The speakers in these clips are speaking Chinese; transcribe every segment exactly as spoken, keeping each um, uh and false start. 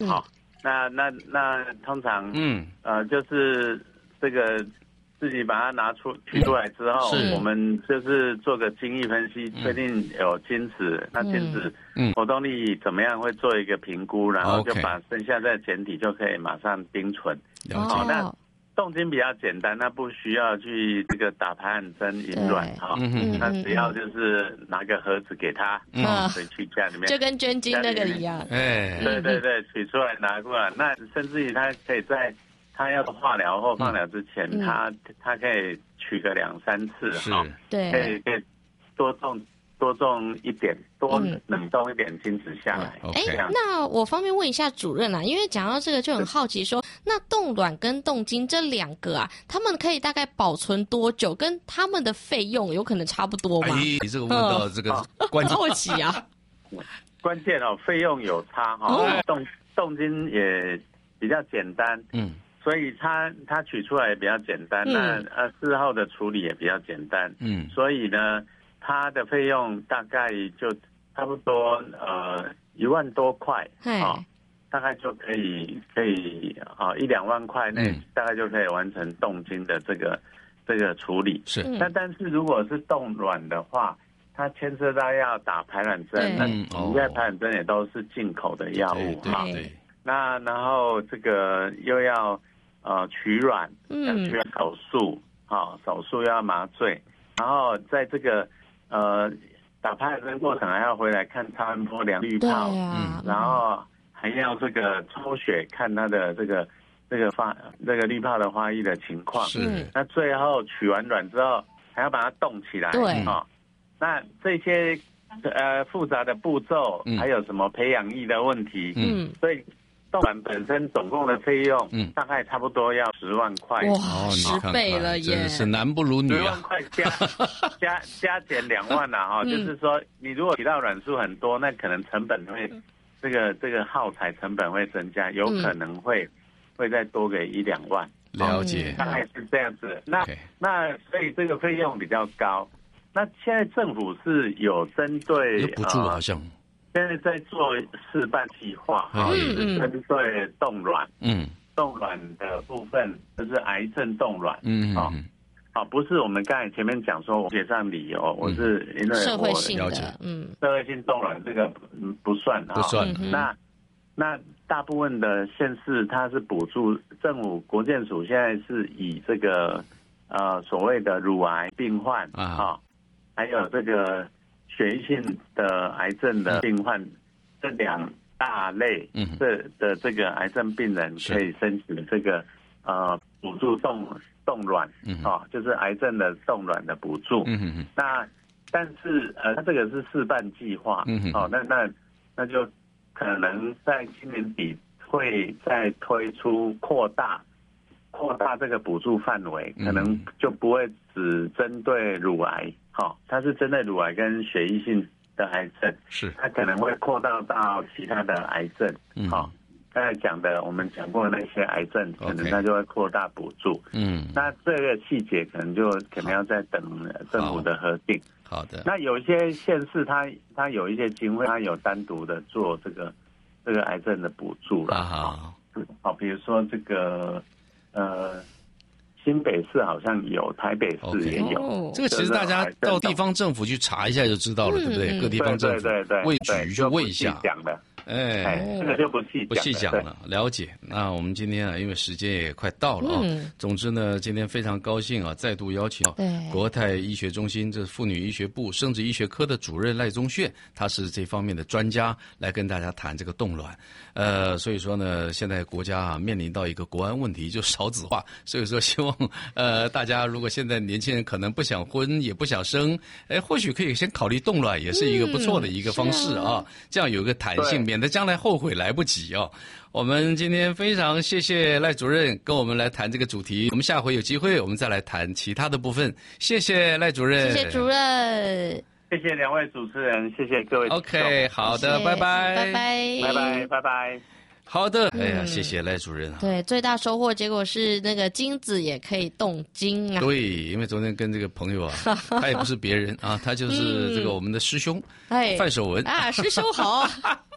好，那那那通常，嗯，呃，就是这个自己把它拿出取出来之后， 嗯、 我们就是做个精益分析，确定有精子，嗯、那精子活动力怎么样，会做一个评估，然后就把剩下的简体就可以马上冰存。好，那冻精比较简单，那不需要去这个打排卵针引卵哈，那只要就是拿个盒子给他，嗯，回去家里面， 就跟捐精那个一样， 哎，对对对，取出来拿过来，那甚至于他可以在他要化疗或放疗之前，嗯、他他可以取个两三次哈， 对， 可以可以多种。多种一点，多冷冻一点精子下来。 哎、嗯，那我方便问一下主任啊，因为讲到这个就很好奇说，那冻卵跟冻精这两个啊，他们可以大概保存多久？跟他们的费用有可能差不多吗？ 哎，你这个问到这个关键， 好奇啊。 关键哦，费用有差哈、哦。冻冻精也比较简单，嗯，所以它它取出来也比较简单，嗯、那呃事后的处理也比较简单，嗯，所以呢。它的费用大概就差不多呃一万多块啊、哦，大概就可以可以啊、哦、一两万块内、嗯、大概就可以完成冻精的这个这个处理。是，那但是如果是冻卵的话，它牵涉到要打排卵针，那现在排卵针也都是进口的药物哈。那然后这个又要呃取卵，要取卵手术，好、哦、手术要麻醉，然后在这个呃，打排卵针过程还要回来看超音波量滤泡，啊、嗯，然后还要这个抽血看它的这个这个发这个滤泡的发育的情况。是，那最后取完卵之后还要把它冻起来。对，哦，那这些呃复杂的步骤，嗯、还有什么培养液的问题，嗯，所以。冻卵本身总共的费用，嗯，大概差不多要十万块， 哇，十倍了耶！ 真是男不如女啊！ 十万块加加加减两万呐，哈，就是说你如果取到卵数很多，那可能成本会这个这个耗材成本会增加，有可能会会再多给一两万。 了解， 大概是这样子。那那所以这个费用比较高。那现在政府是有针对补助好像。 现在在做示范计划，哈、嗯，也是针对冻卵，嗯，冻卵的部分就是癌症冻卵，嗯，好、哦，好、哦，不是我们刚才前面讲说我写上理由，我是因为我社会性的，嗯， 社会性冻卵这个不算， 不算， 哦、那那大部分的县市它是补助，政府国健署现在是以这个呃所谓的乳癌病患啊、哦，还有这个。血液性的癌症的病患，这两大类的的这个癌症病人可以申请这个呃补助冻冻卵，哦，就是癌症的冻卵的补助。嗯、那但是呃，它这个是示范计划，嗯、哦，那那那就可能在今年底会再推出扩大扩大这个补助范围，可能就不会只针对乳癌。好、哦，它是针对乳癌跟血液性的癌症，是它可能会扩大到其他的癌症。好、嗯，刚才讲的我们讲过的那些癌症，可能它就会扩大补助。嗯，那这个细节可能就可能要再等政府的核定。 好的， 那有一些县市它它有一些经费，它有单独的做这个这个癌症的补助了。好，好，比如说这个呃。新北市好像有，台北市也有。 Okay. 这个其实大家到地方政府去查一下就知道了，嗯、对不对？各地方政府对对对卫局就问一下。 讲的， 哎， 这个就不细不细讲了，了解。那我们今天啊，因为时间也快到了啊。嗯、总之呢，今天非常高兴啊，再度邀请到国泰医学中心这妇女医学部生殖医学科的主任赖宗炫，他是这方面的专家，来跟大家谈这个冻卵。呃，所以说呢，现在国家啊面临到一个国安问题，就少子化，所以说希望。呃，大家如果现在年轻人可能不想婚也不想生，哎，或许可以先考虑冻卵，也是一个不错的一个方式啊。嗯、这样有个弹性，免得将来后悔来不及哦。我们今天非常谢谢赖主任跟我们来谈这个主题，我们下回有机会我们再来谈其他的部分。谢谢赖主任， 谢谢主任， 谢谢两位主持人，谢谢各位。 OK， 好的，拜拜， 拜拜， 拜拜，拜拜。 好的，哎呀，谢谢赖主任啊。 对，最大收获结果是那个精子也可以冻精啊。 对，因为昨天跟这个朋友啊，他也不是别人啊，他就是这个我们的师兄，哎，范守文啊，师兄好。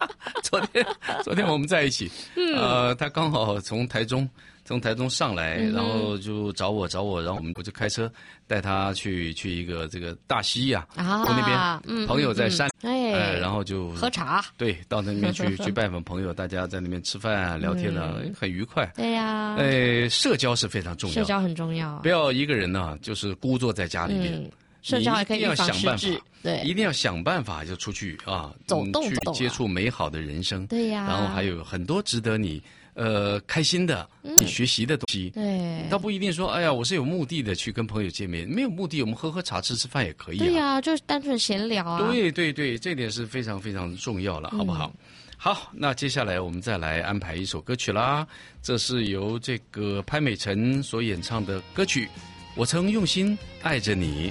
昨天昨天我们在一起，嗯、呃，他刚好从台中。从台中上来，然后就找我找我，然后我们我就开车带他去去一个这个大溪呀、啊，啊、那边、嗯、朋友在山，嗯、哎，然后就喝茶， 对，到那边去去拜访朋友，大家在那边吃饭啊、聊天啊，嗯、很愉快。 对呀、啊， 哎，社交是非常重要， 社交很重要， 不要一个人呢、啊，就是孤坐在家里边。嗯社交也可以预防失智，对， 一定要想办法就出去啊， 走动去接触美好的人生， 对呀、啊， 然后还有很多值得你呃开心的、嗯、你学习的东西， 对， 倒不一定说，哎呀，我是有目的的去跟朋友见面，没有目的，我们喝喝茶、吃吃饭也可以啊， 对呀、啊，就是单纯闲聊啊， 对对对，这点是非常非常重要了，好不好？嗯、好，那接下来我们再来安排一首歌曲啦，这是由这个潘美辰所演唱的歌曲《我曾用心爱着你》。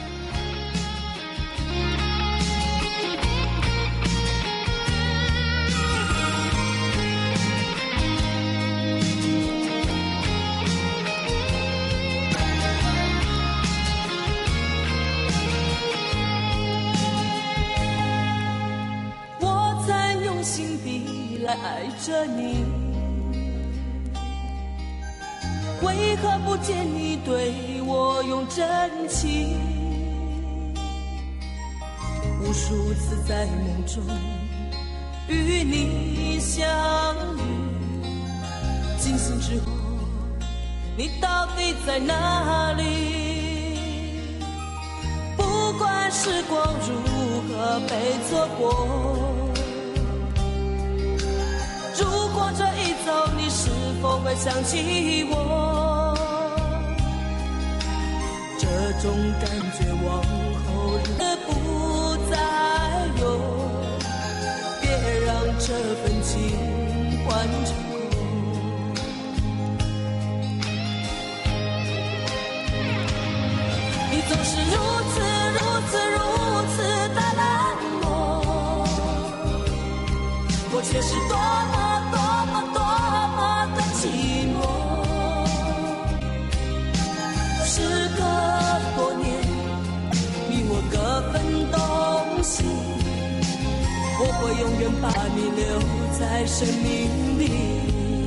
爱着你，为何不见你对我用真情？无数次在梦中与你相遇，惊醒之后你到底在哪里？不管时光如何被错过，如果这一走，你是否会想起我？这种感觉往后日不再有，别让这份情换成空。你总是如此如此如此的冷漠，我却是多么时隔多年，你我各分东西，我会永远把你留在生命里。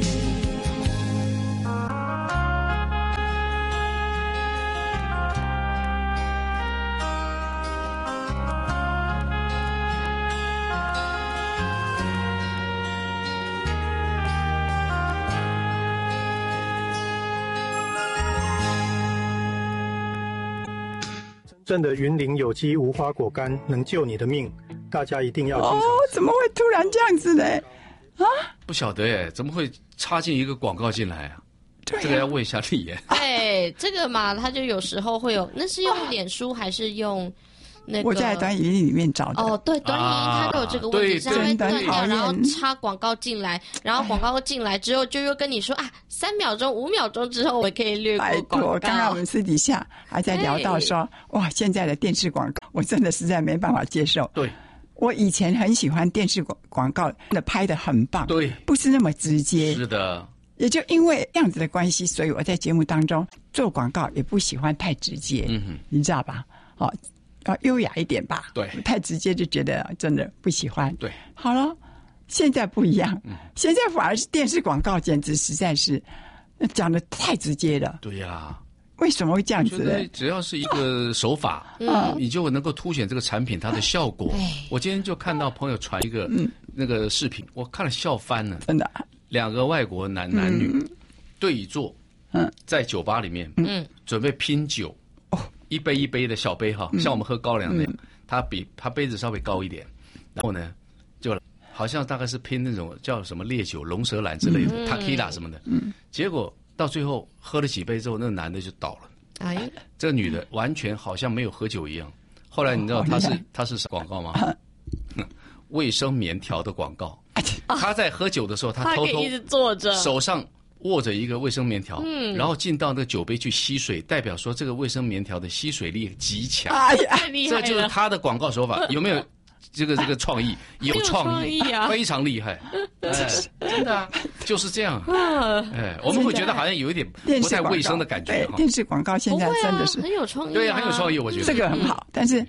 真的云林有机无花果干能救你的命，大家一定要哦！怎么会突然这样子呢？啊， 不晓得耶，怎么会插进一个广告进来啊？ 对啊， 这个要问一下丽妍。 对，这个嘛，他就有时候会有，那是用脸书还是用那个？ 我在短影音里面找的。 哦，对，短影音它都有这个问题， 啊、 是它会断掉，然后插广告进来，然后广告进来之后就又跟你说啊，三秒钟、五秒钟之后我可以略过广告。 刚刚我们私底下还在聊到说，哇，现在的电视广告我真的实在没办法接受。 对。 我以前很喜欢电视广告，的拍得很棒， 对， 不是那么直接。 是的， 也就因为这样子的关系，所以我在节目当中做广告也不喜欢太直接，嗯哼，你知道吧？哦，要优雅一点吧？ 对， 太直接就觉得真的不喜欢。 对， 好了，现在不一样，嗯，现在反而是电视广告，简直实在是讲得太直接了。 对呀、啊。 为什么会这样子呢？ 只要是一个手法，嗯，你就能够凸显这个产品它的效果。我今天就看到朋友传一个那个视频，我看了笑翻了， 真的。 两个外国男男女对坐，嗯，在酒吧里面，嗯，准备拼酒，哦，一杯一杯的小杯哈，像我们喝高粱那样，他比他杯子稍微高一点，然后呢，就好像大概是拼那种叫什么烈酒、龙舌兰之类的 ，Tequila 什么的，嗯，结果。到最后喝了几杯之后，那个男的就倒了。哎，这个女的完全好像没有喝酒一样。后来你知道她是她是广告吗？卫生棉条的广告。她在喝酒的时候，她偷偷一直坐着， 手上握着一个卫生棉条，嗯，然后进到那个酒杯去吸水，代表说这个卫生棉条的吸水力极强。 哎呀，太厉害了！ 这就是她的广告手法，有没有？这个这个创意有创意啊， 非常厉害，哎，真的啊，就是这样。哎，我们会觉得好像有一点不太卫生的感觉。 对，电视广告现在真的是很有创意， 对呀，很有创意。我觉得这个很好，但是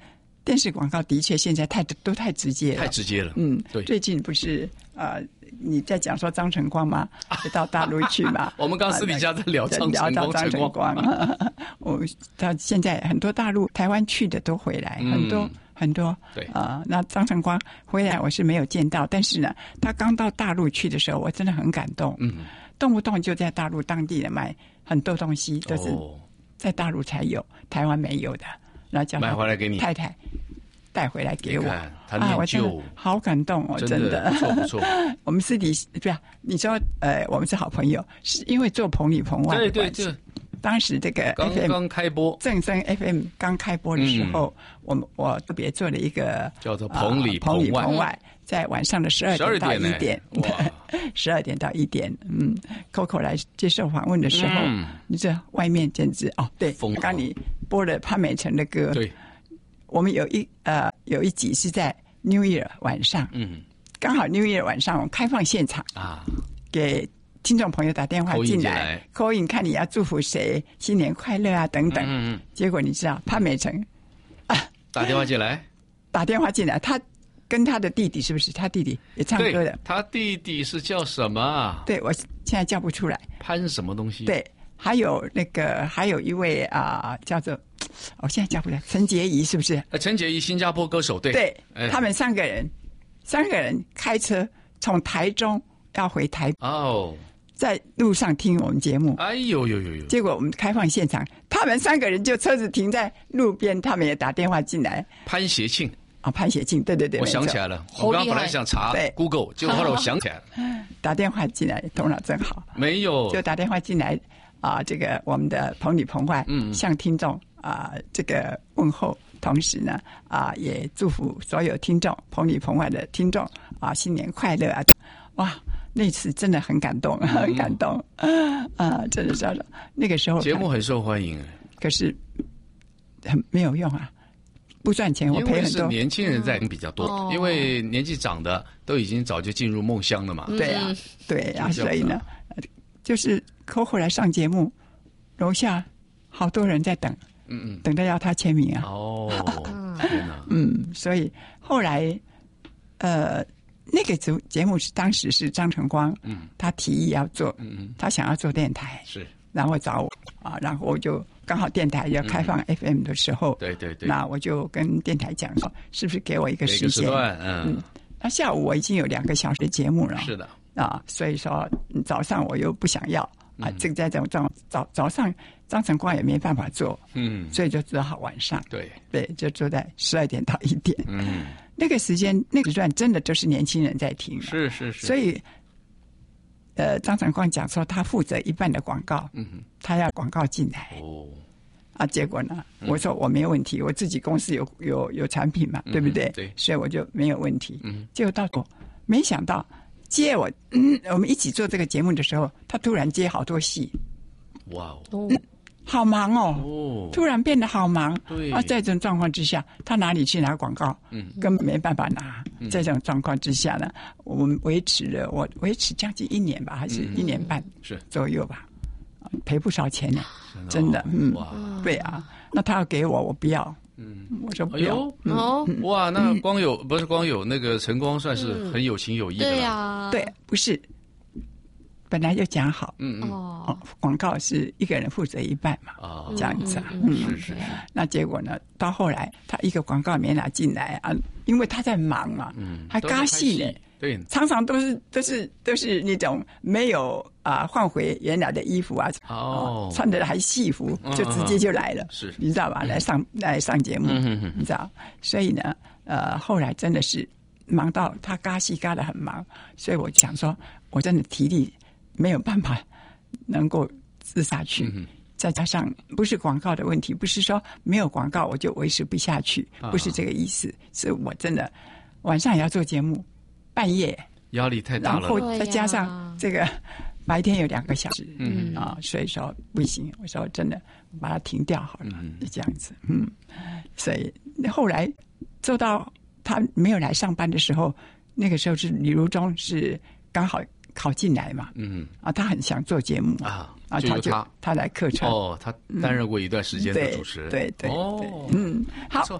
电视广告的确现在太都太直接了， 太直接了。 嗯， 对。 最近不是呃，你在讲说张晨光吗？到大陆去嘛？ 我们刚私底下在聊张晨光， 张晨光。我到现在很多大陆、台湾去的都回来，嗯、很多很多。 对啊、呃，那张晨光回来我是没有见到，但是呢，他刚到大陆去的时候，我真的很感动。嗯，动不动就在大陆当地的卖很多东西，都是在大陆才有，台湾没有的。然后叫买回来给你太太带回来给我， 他念旧、 啊、我好感动哦， 真的不错不错。 我们私底对啊，你说呃，我们是好朋友，是因为做棚里棚外的关系。 对对， 当时这个 F M 刚刚开播， 正声 F M 刚开播的时候，嗯、我们我特别做了一个叫做棚里棚里棚外，在晚上的十二点到一点，十二点到一点，嗯 ，Coco 来接受访问的时候，嗯、你这外面简直哦，对，刚你播了潘美辰的歌， 对。 我们有一呃有一集是在 New Year 晚上，嗯，刚好 New Year 晚上我们开放现场啊，给听众朋友打电话进来 call in 看你要祝福谁，新年快乐啊等等。嗯嗯结果你知道潘美辰啊打电话进来， 打电话进来，他跟他的弟弟是不是？他弟弟也唱歌的。 他弟弟是叫什么？ 对，我现在叫不出来。 潘什么东西？ 对。还有那个，还有一位啊、呃，叫做，我、哦、现在叫不出来，陈洁仪是不是？ 呃，陈洁仪，新加坡歌手，对， 对，哎、他们三个人，三个人开车从台中要回台北，哦，在路上听我们节目， 哎呦呦呦呦！ 结果我们开放现场，他们三个人就车子停在路边，他们也打电话进来。 潘协庆啊、哦，潘协庆，对对对， 我想起来了，我刚刚本来想查 Google， 结果后来我想起来了， 打电话进来，头脑真好， 没有， 就打电话进来。啊，这个我们的棚里棚外，嗯，向听众啊，这个问候，同时呢，啊，也祝福所有听众，棚里棚外的听众啊，新年快乐啊！哇，那次真的很感动，很感动，嗯、啊，真的是那个时候节目很受欢迎， 可是很没有用啊，不赚钱，我赔很多。 因为是年轻人在听比较多，哦、因为年纪长的都已经早就进入梦乡了嘛。 对啊，对啊，所以呢，就是。Coco 来上节目，楼下好多人在等，嗯嗯，等着要他签名啊。 哦，天哪！ 嗯，所以后来，呃，那个节节目是当时是张晨光，嗯，他提议要做，嗯嗯，他想要做电台， 是， 然后找我啊，然后我就刚好电台要开放 F M 的时候， 嗯、对对对， 那我就跟电台讲说，是不是给我一个时间？ 时段，嗯， 嗯，那下午我已经有两个小时的节目了， 是的， 啊，所以说早上我又不想要。啊，这个在这种状早早上，张晨光也没办法做，嗯，所以就只好晚上， 对对，就做在十二点到一点，嗯，那个时间那个时段真的就是年轻人在听， 是是是， 所以，呃，张晨光讲说他负责一半的广告，嗯哼，他要广告进来，哦，啊，结果呢，嗯、我说我没有问题，我自己公司有有有产品嘛，对不对？ 嗯、对， 所以我就没有问题，嗯，结果到我没想到。接我，嗯，我们一起做这个节目的时候，他突然接好多戏， 哇哦、嗯，好忙哦，哦，突然变得好忙，对啊，在这种状况之下，他哪里去拿广告？嗯，根本没办法拿。嗯、在这种状况之下呢，我们维持了，我维持将近一年吧，还是一年半是左右吧，赔不少钱呢，真的，嗯，哇，对啊，那他要给我，我不要。嗯，我说不要。 哎呦，哦、嗯，哇，那光有、嗯、不是光有那个晨光算是很有情有义的了。 对呀、啊， 对，不是，本来就讲好，嗯嗯，哦，广告是一个人负责一半嘛，哦，这样子啊，嗯， 嗯是是是。 那结果呢，到后来他一个广告没拿进来啊，因为他在忙嘛，嗯，还嘎戏呢。 对， 常常都是都是都是那种没有啊换回原来的衣服啊，哦，穿的还戏服，就直接就来了， 是、嗯， 你知道吧？来上来上节目，嗯、你知道，所以呢，呃，后来真的是忙到他嘎戏嘎得很忙，所以我想说，我真的体力没有办法能够治下去。嗯再加上不是广告的问题，不是说没有广告我就维持不下去，不是这个意思，是我真的晚上也要做节目。半夜压力太大了， 然后再加上这个白天有两个小时，嗯啊，所以说不行。我说真的，把它停掉好了，嗯、这样子，嗯。所以后来做到他没有来上班的时候，那个时候是李如忠是刚好考进来嘛，嗯啊，他很想做节目啊， 啊，他就他他来客串哦，他担任过一段时间的主持人， 对对对，哦，嗯，好。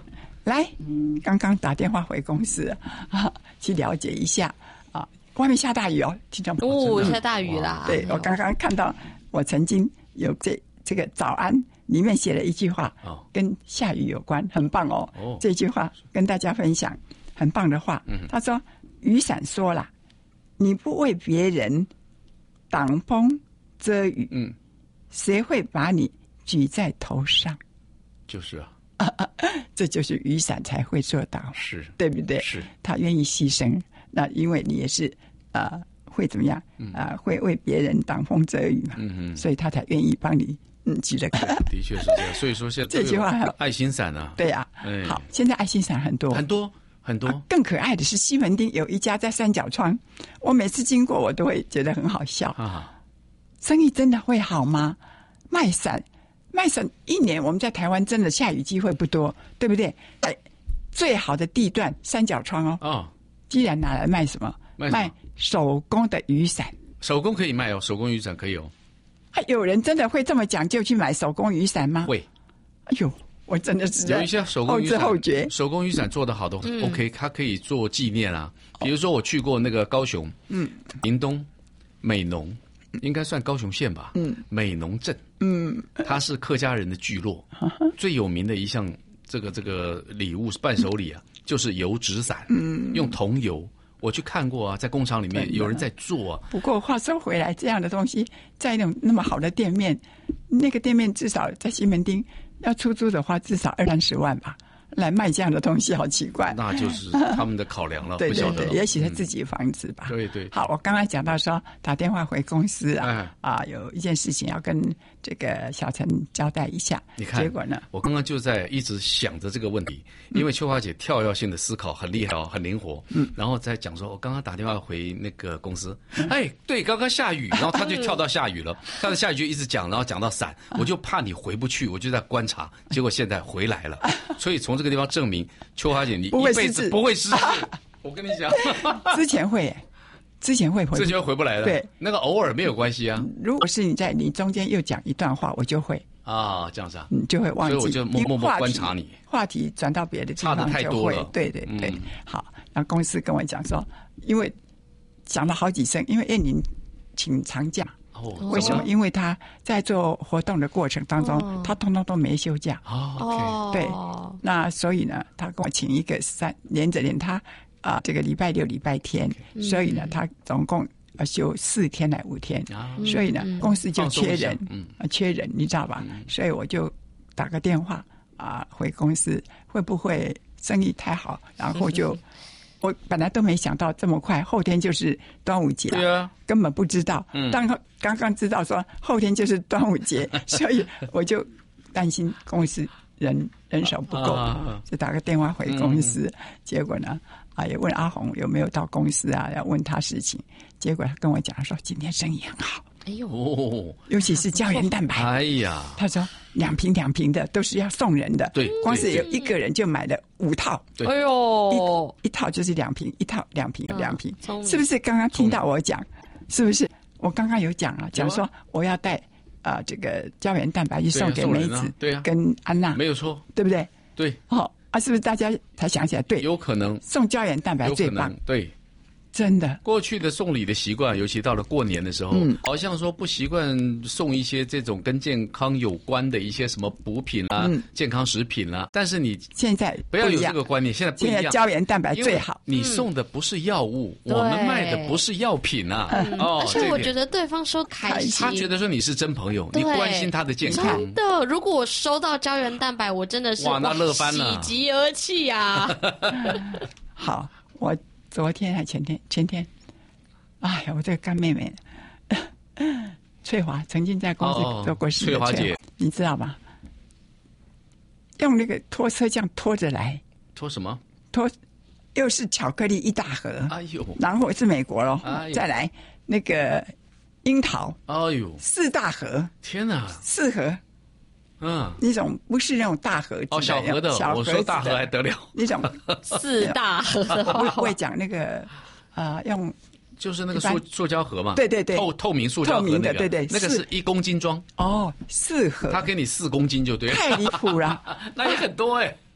来，刚刚打电话回公司啊，去了解一下啊，外面下大雨哦，听众朋友。 哦，下大雨啦！ 对，我刚刚看到，我曾经有这这个早安里面写了一句话，哦，跟下雨有关，很棒哦。哦，这句话跟大家分享，很棒的话。嗯，他说：“雨伞说了，你不为别人挡风遮雨，嗯，谁会把你举在头上？” 就是啊。 啊啊，这就是雨伞才会做到， 是对不对？ 是，他愿意牺牲。那因为你也是啊、呃，会怎么样啊、呃？会为别人挡风遮雨嘛，嗯嗯，所以他才愿意帮你嗯举了。 的确是这样。所以说现在这句话爱心伞啊， 对啊。哎、好，现在爱心伞很多很多很多、啊。 更可爱的是西门町有一家在三角窗，我每次经过我都会觉得很好笑啊。生意真的会好吗？卖伞。卖伞一年，我们在台湾真的下雨机会不多，对不对？哎，最好的地段三角窗哦。哦，既然拿来卖什么？卖, 什么卖手工的雨伞。 手工可以卖哦，手工雨伞可以哦。 还有人真的会这么讲究去买手工雨伞吗？ 会。 哎呦，我真的是有一些手工雨伞， 后知后觉。 手工雨伞做得好的、嗯、，OK， 它可以做纪念啊。比如说我去过那个高雄，嗯，屏东美浓。应该算高雄县吧，嗯，美浓镇，嗯，它是客家人的聚落，最有名的一项这个这个礼物伴手礼啊，就是油纸伞，嗯，用桐油，我去看过啊，在工厂里面有人在做啊。 不过话说回来，这样的东西在那种那么好的店面，那个店面至少在西门町要出租的话，至少二三十万吧。来卖这样的东西，好奇怪。 那就是他们的考量了， 对对对， 不晓得也许是自己房子吧。 对对。 好，我刚才讲到说打电话回公司啊，哎、啊，有一件事情要跟这个小陈交代一下。 你看， 结果呢？ 我刚刚就在一直想着这个问题，因为秋华姐跳跃性的思考很厉害哦，很灵活。嗯。然后再讲说，我刚刚打电话回那个公司，嗯、哎，对，刚刚下雨，然后他就跳到下雨了，他的下雨就一直讲，然后讲到伞，我就怕你回不去，我就在观察，结果现在回来了，所以从这个地方证明秋华姐你一辈子不会失智。我跟你讲， 之前会，之前会回， 之前回不来了。 对， 那个偶尔没有关系啊。 如果是你在你中间又讲一段话，我就会啊，这样子啊， 你就会忘记， 所以我就默默默观察你， 话题转到别的地方差的太多了。 对对对，嗯、好，然后公司跟我讲说，因为讲了好几声，因为燕玲请长假。哦，为什么？因为他在做活动的过程当中，哦、他通通都没休假。 哦， 对，那所以呢，他跟我请一个三连着连他啊、呃，这个礼拜六、礼拜天，嗯、所以呢，他总共要休四天来五天，嗯、所以呢，嗯、公司就缺人，嗯，缺人，你知道吧？嗯、所以我就打个电话啊、呃，回公司，会不会生意太好？然后就。我本来都没想到这么快，后天就是端午节了， 对啊， 根本不知道。嗯，当刚刚知道说后天就是端午节，所以我就担心公司人人手不够，啊、就打个电话回公司。嗯、结果呢，啊，也问阿红有没有到公司啊，要问他事情。结果他跟我讲说，今天生意很好。 哎呦， 尤其是胶原蛋白。 哎呀， 他说两瓶两瓶的都是要送人的， 对， 光是有一个人就买了五套。 对， 哎呦， 一一套就是两瓶，一套两瓶两瓶，是不是？刚刚听到我讲，是不是？我刚刚有讲啊，讲说我要带啊、呃、这个胶原蛋白去送给梅子， 对啊， 跟安娜， 没有错， 对不对？ 对， 哦啊，是不是大家才想起来？对， 有可能送胶原蛋白最棒， 对。 真的， 过去的送礼的习惯，尤其到了过年的时候，嗯、好像说不习惯送一些这种跟健康有关的一些什么补品啦、嗯、健康食品啦。但是你现在不要有这个观念，现在不一样。 现在胶原蛋白最好。 你送的不是药物，嗯、我们卖的不是药品啊。 嗯、哦，而且我觉得对方说开心， 他觉得说你是真朋友，你关心他的健康。 真的，如果我收到胶原蛋白，我真的是哇，那乐翻了， 喜极而泣啊！ 好，我昨天还前天前天。哎呀，我这个干妹妹，翠华曾经在公司做过事的、 哦、翠华姐， 你知道吗？用那个拖车这样拖着来， 拖什么？ 拖又是巧克力一大盒， 哎呦， 然后是美国咯，哎、再来那个樱桃， 哎呦， 四大盒， 天哪， 四盒， 嗯， 那种不是那种大盒子的， 哦，小盒的， 小盒我说大盒还得了， 那种四大盒， 我不会讲那个啊、呃，用。 就是那个塑塑胶盒嘛， 对对对， 透透明塑胶盒、那个、 透明的，对对， 那个是一公斤装哦，四盒， 他给你四公斤就对了， 太离谱了， 那也很多哎、欸。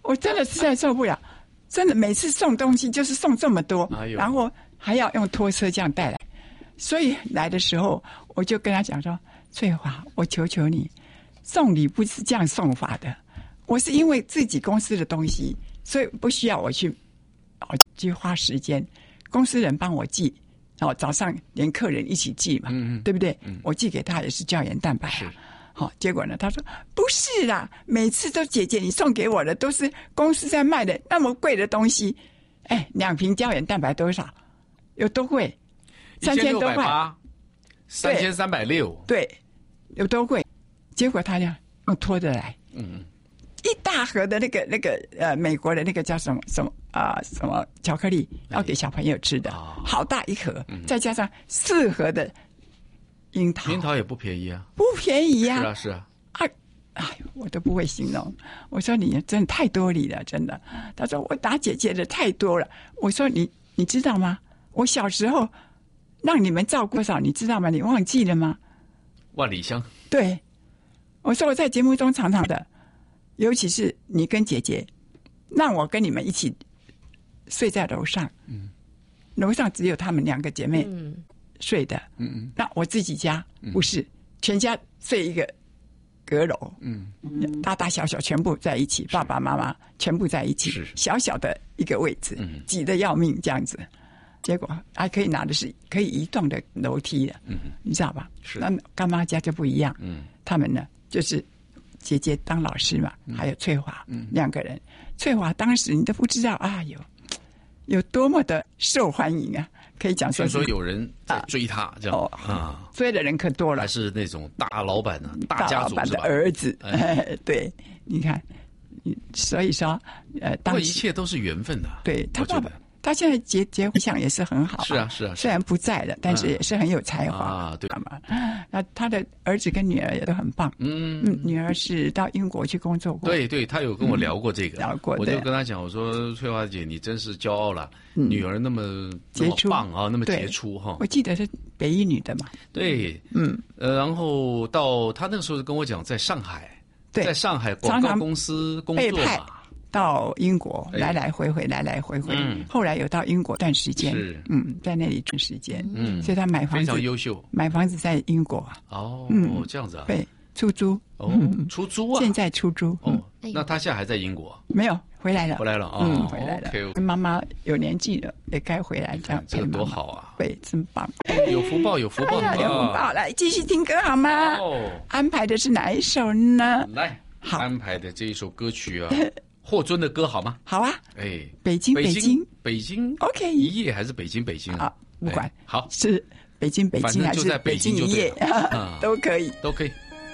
我真的实在受不了，真的每次送东西就是送这么多，哎、然后还要用拖车这样带来，所以来的时候我就跟他讲说：“翠华，我求求你，送礼不是这样送法的。我是因为自己公司的东西，所以不需要我去哦去花时间，公司人帮我寄。”哦，早上连客人一起寄嘛，嗯、对不对、嗯？我寄给他也是胶原蛋白啊。好、哦，结果呢，他说不是啦，每次都姐姐你送给我的都是公司在卖的那么贵的东西。哎，两瓶胶原蛋白多少？有多贵？三千多块， 三千三百六。 对，有多贵？结果他呢用拖着来，嗯。一大盒的那个那个呃，美国的那个叫什么什么啊、呃、什么巧克力，要给小朋友吃的，哦、好大一盒、嗯，再加上四盒的樱桃， 樱桃也不便宜啊， 不便宜呀、 啊，是啊是啊， 啊，哎，我都不会形容。我说你真的太多礼了，真的。他说我打姐姐的太多了。我说你你知道吗？我小时候让你们照顾多少，你知道吗？你忘记了吗？ 万里香。 对，我说我在节目中常常的。尤其是你跟姐姐，让我跟你们一起睡在楼上，嗯，楼上只有她们两个姐妹睡的，嗯嗯，那我自己家不是、嗯、全家睡一个阁楼，嗯，大大小小全部在一起，爸爸妈妈全部在一起，小小的一个位置，嗯，挤得要命这样子，结果还可以拿的是可以移动的楼梯的，嗯，你知道吧？是，那干妈家就不一样，嗯，他们呢就是。姐姐当老师嘛，还有翠华、嗯、两个人。翠华当时你都不知道啊，有有多么的受欢迎啊！可以讲说， 听说有人在追他，啊、这样、哦、啊， 追的人可多了， 还是那种大老板呢、啊，大家族大老板的儿子。哎、对，你看，所以说，呃，当时一切都是缘分的。 对他爸爸。他现在结结婚相也是很好、啊， 是啊是啊， 虽然不在了，但是也是很有才华、嗯、啊，对嘛？那他的儿子跟女儿也都很棒，嗯嗯，女儿是到英国去工作过， 对对，他有跟我聊过这个， 嗯、聊过， 我就跟他讲，我说翠华姐，你真是骄傲了，嗯、女儿那么杰出棒啊，那么杰出哈。 我记得是北一女的嘛， 对，嗯，呃，然后到他那个时候跟我讲，在上海， 对， 在上海广告公司工作嘛。 到英国来来回回，来来回回、嗯，后来有到英国段时间，是嗯，在那里段时间，嗯，所以他买房子非常优秀， 买房子在英国哦，嗯，这样子啊， 对，出租哦，出租啊， 现在出租哦，那他现在还在英国？ 没有，回来了， 回来了啊， 嗯，回来了，跟妈妈有年纪了，也该回来这样， 这个多好啊， 对，真棒， 有福报，有福报， 有福报，来继续听歌好吗？哦，安排的是哪一首呢？ 来，好，安排的这一首歌曲啊。霍尊的歌好吗？ 好啊， 哎， 北京，北京， 北京 ，OK， 一夜还是北京，北京啊，不管， 好， 是北京，北京还是北京一夜，都可以， 都可以。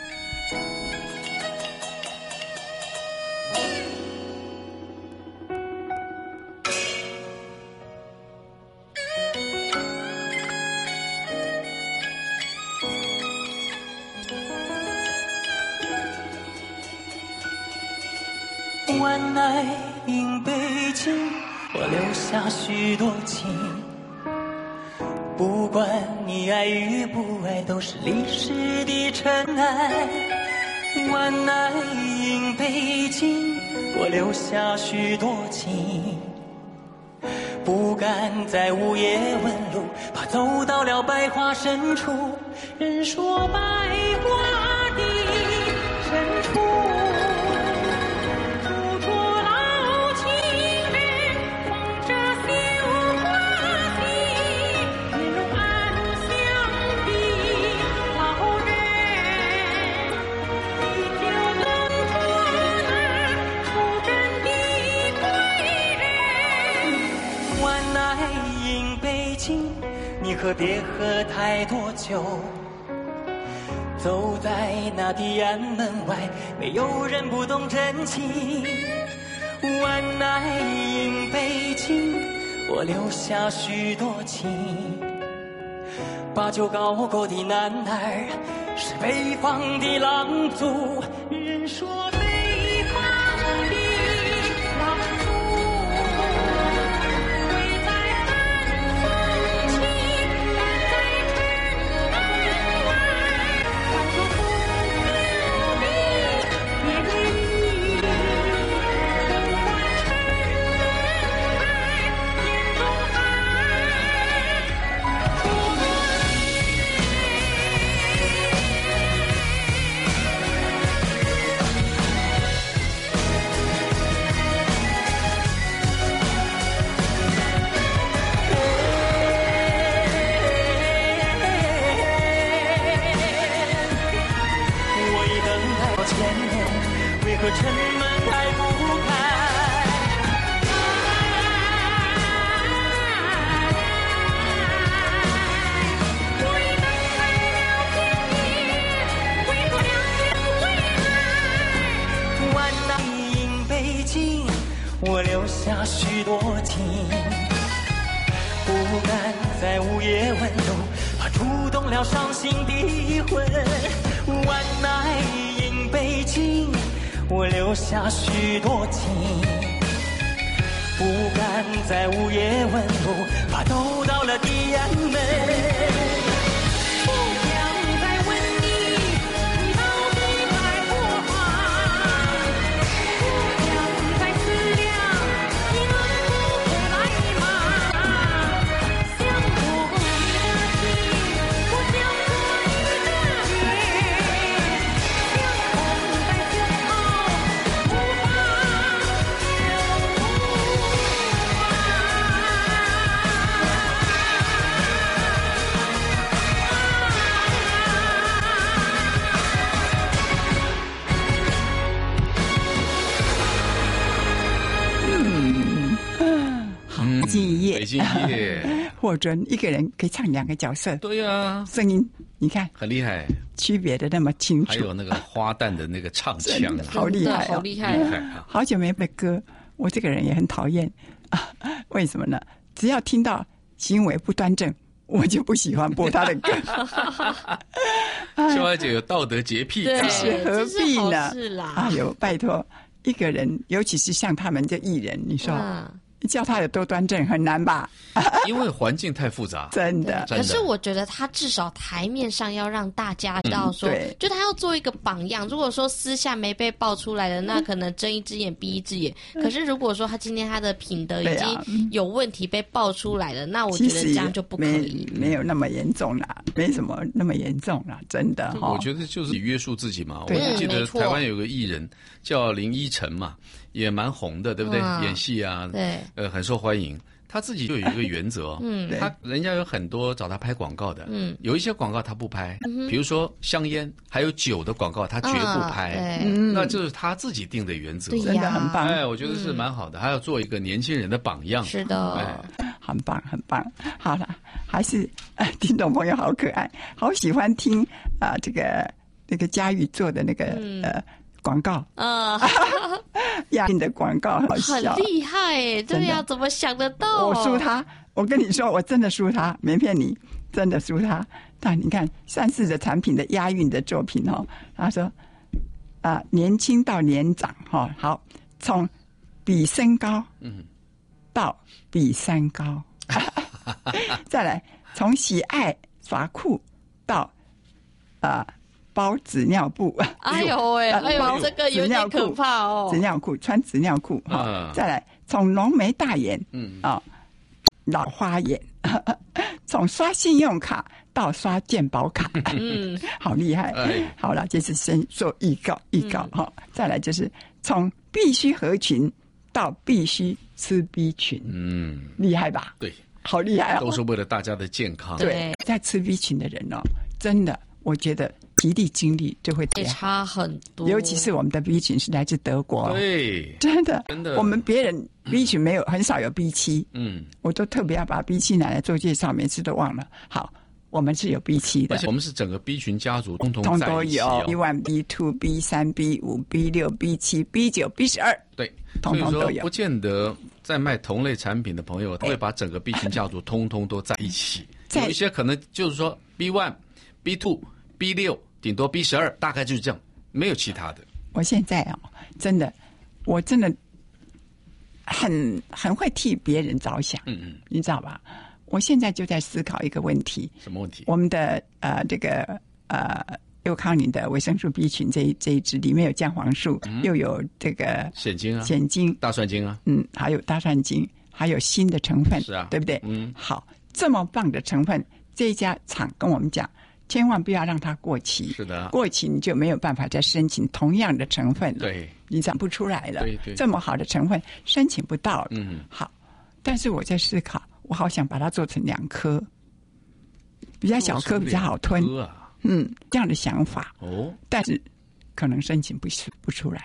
晚来迎北京，我留下许多情。不管你爱与不爱，都是历史的尘埃。晚来迎北京，我留下许多情。不敢在午夜问路，怕走到了百花深处。人说百花的深处。你可别喝太多酒，走在那地安门外，没有人不懂真情。晚来迎北京，我留下许多情。把酒高过的男儿，是北方的狼族。人说北方的狼族。 可城门开不开。我留下许多情，不敢在午夜温柔，怕触动了伤心的魂。万籁饮杯敬，我留下许多情，不敢在午夜温柔，怕抖到了天门。 北京夜， 霍尊一个人可以唱两个角色， 对呀、啊， 声音你看很厉害， 区别的那么清楚， 还有那个花旦的那个唱腔， 好厉害、哦， 好厉害、 啊！好久没背歌，我这个人也很讨厌啊，为什么呢？只要听到行为不端正，我就不喜欢播他的歌。 秀华姐有道德洁癖， 对， 是何必呢？ 是啦， 哎呦，拜托，一个人，尤其是像他们这艺人，你说。嗯，叫他有多端正很难吧？ 因为环境太复杂， 真的。 可是我觉得他至少台面上要让大家知道说，嗯、就他要做一个榜样。如果说私下没被爆出来的，那可能睁一只眼闭一只眼。嗯、可是如果说他今天他的品德已经有问题被爆出来了，啊、那我觉得这样就不可以。 没, 没有那么严重啦，没什么那么严重啦，真的哈。 我觉得就是约束自己嘛。我记得台湾有个艺人叫林依晨嘛。也蛮红的，对不对？嗯、演戏啊， 对， 呃，很受欢迎。他自己就有一个原则，嗯，他人家有很多找他拍广告的，嗯，有一些广告他不拍，嗯、比如说香烟还有酒的广告，他绝不拍，嗯、那这是他自己定的原则， 真的很棒。 哎，我觉得是蛮好的，还要做一个年轻人的榜样， 是的， 哎，很棒，很棒。好了，还是呃，听众朋友好可爱，好喜欢听啊、呃，这个那个佳玉做的那个、嗯、呃。广告啊，亚运的广告好笑， 很厉害哎！对呀，怎么想得到？ 我输他，我跟你说，我真的输他，没骗你，真的输他。但你看三四的产品的亚运的作品哦，他说啊、呃，年轻到年长哈、哦，好，从比身高嗯到比三高，再来从喜爱耍酷到啊。呃包纸尿布， 哎呦喂，哎呦，这个有点可怕哦！ 纸尿裤穿纸尿裤哈、哦，再来从浓眉大眼，嗯啊、哦，老花眼，从刷信用卡到刷健保卡，嗯，好厉害！哎、好了，这是先做预告，预告哈、嗯哦，再来就是从必须合群到必须吃 B 群，嗯，厉害吧？ 对， 好厉害哦！ 都是为了大家的健康。 对，在吃 B 群的人哦，真的，我觉得。体力精力就会差很多， 尤其是我们的 B 群是来自德国， 对， 真的真的， 我们别人 B 群没有，很少有 B 七，嗯，我都特别要把 B 七拿来做介绍，每次都忘了。好，我们是有 B 七的， 而且我们是整个 B 群家族通通通都有 B 一、B 二、B 三、B 五、B 六、B 七、B 九、B 十二， 对， 通通都有。 不见得在卖同类产品的朋友，他会把整个 B 群家族通通都在一起，有一些可能就是说 B 一、B 二、B 六。顶多 B 十二，大概就是这样，没有其他的。 我现在啊、哦，真的，我真的很很会替别人着想，嗯嗯，你知道吧？我现在就在思考一个问题， 什么问题？ 我们的呃这个呃优康宁的维生素 B 群这一这一支里面有姜黄素，嗯、又有这个蚬精啊， 蚬精、 大蒜精啊， 嗯，还有大蒜精，还有锌的成分， 是啊， 对不对？ 嗯， 好，这么棒的成分，这一家厂跟我们讲。千万不要让它过期， 是的， 过期你就没有办法再申请同样的成分了， 对， 你长不出来了， 对对， 这么好的成分申请不到了， 嗯， 好，但是我在思考，我好想把它做成两颗，比较小颗比较好吞， 啊、 嗯，这样的想法， 哦， 但是可能申请不不出来，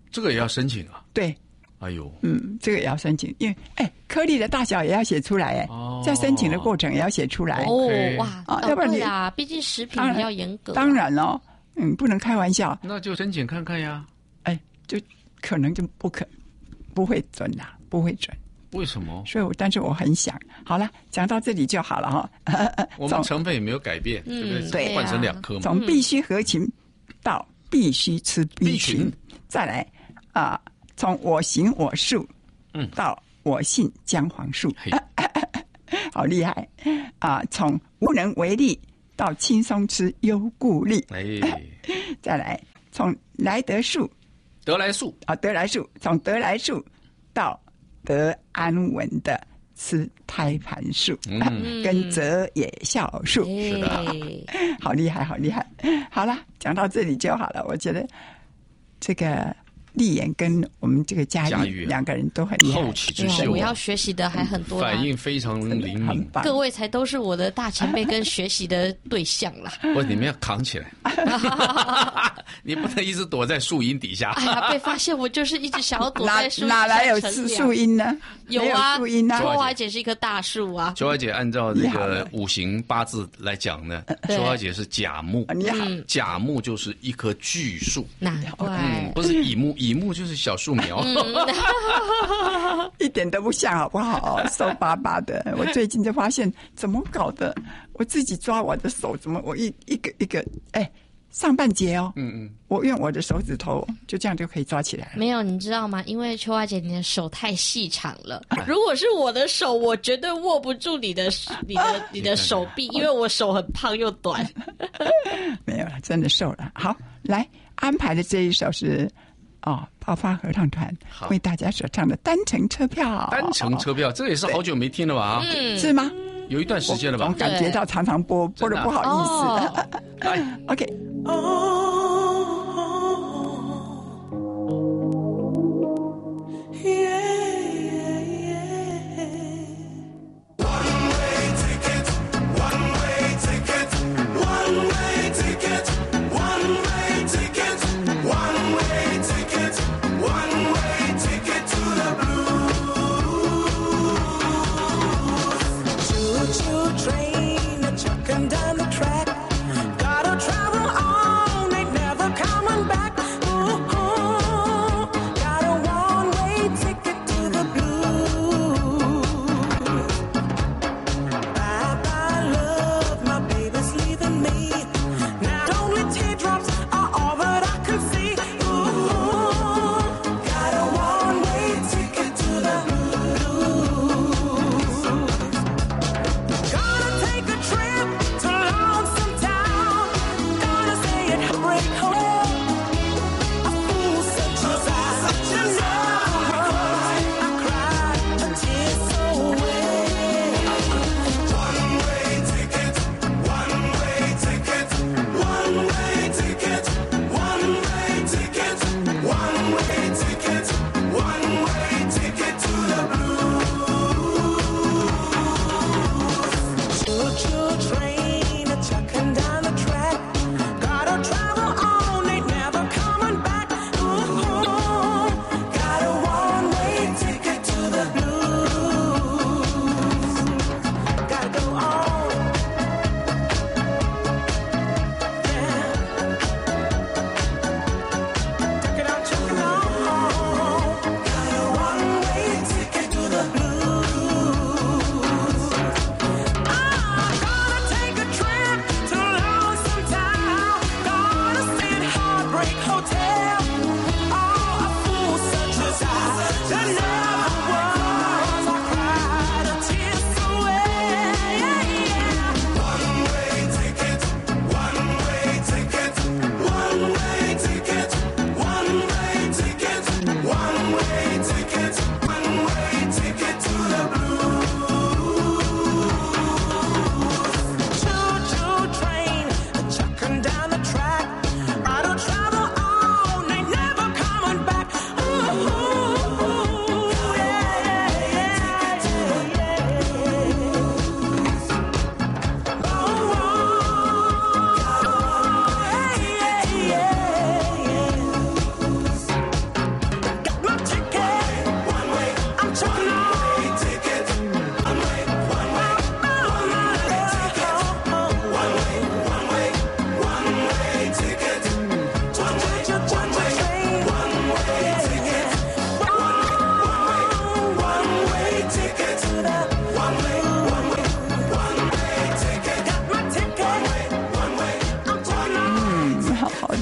这个也要申请啊？ 对。 哎呦， 嗯，这个也要申请，因为哎，颗粒的大小也要写出来哎，哦、在申请的过程也要写出来哦，哇， 啊，要不然你啊，毕竟食品比较严格， 当然哦，嗯，不能开玩笑， 那就申请看看呀， 哎，就可能就不可不会准啦，不会准， 为什么？ 所以我，但是我很想，好了，讲到这里就好了哈。 我们成分也没有改变，对不对？对，换成两颗嘛， 从必须合情到必须吃 B 群，再来啊。从我行我素，嗯，到我信姜黄素，好厉害啊！从无能为力到轻松吃优固力，哎，再来从来得素， 得来素啊，得来素，从得来素到得安稳的吃胎盘素，嗯、跟泽野酵素， 是的， 好厉害，好厉害！好了，讲到这里就好了。我觉得这个。丽妍跟我们这个佳玉两个人都很厉害， 后起之秀、啊， 我要学习的还很多、啊， 反应非常灵敏。 各位才都是我的大前辈跟学习的对象啦。 不，你们要扛起来，你不能一直躲在树荫底下。 哎呀，被发现我就是一直想要躲在树荫哪哪来有树荫呢？ 有啊， 树荫啊。 秋华姐是一棵大树啊。 秋华姐按照这个五行八字来讲呢，秋华姐是甲木， 你好， 甲木就是一棵巨树， 难怪、 嗯、不是乙木。乙木就是小树苗，嗯、 一点都不像，好不好？瘦巴巴的。我最近就发现，怎么搞的？我自己抓我的手，怎么我一一个一个，哎，上半截哦，嗯嗯，我用我的手指头就这样就可以抓起来了。 没有，你知道吗？因为秋华姐你的手太细长了，如果是我的手，我绝对握不住你的你的你的手臂，因为我手很胖又短。 没有了，真的瘦了。好，来安排的这一首是。哦，爆发合唱团为大家所唱的单程车票， 单程车票，这个也是好久没听了吧？啊， 嗯、是吗？ 有一段时间了吧？ 我感觉到常常播，播的不好意思。来 ，OK。 Down the track, gotta travel on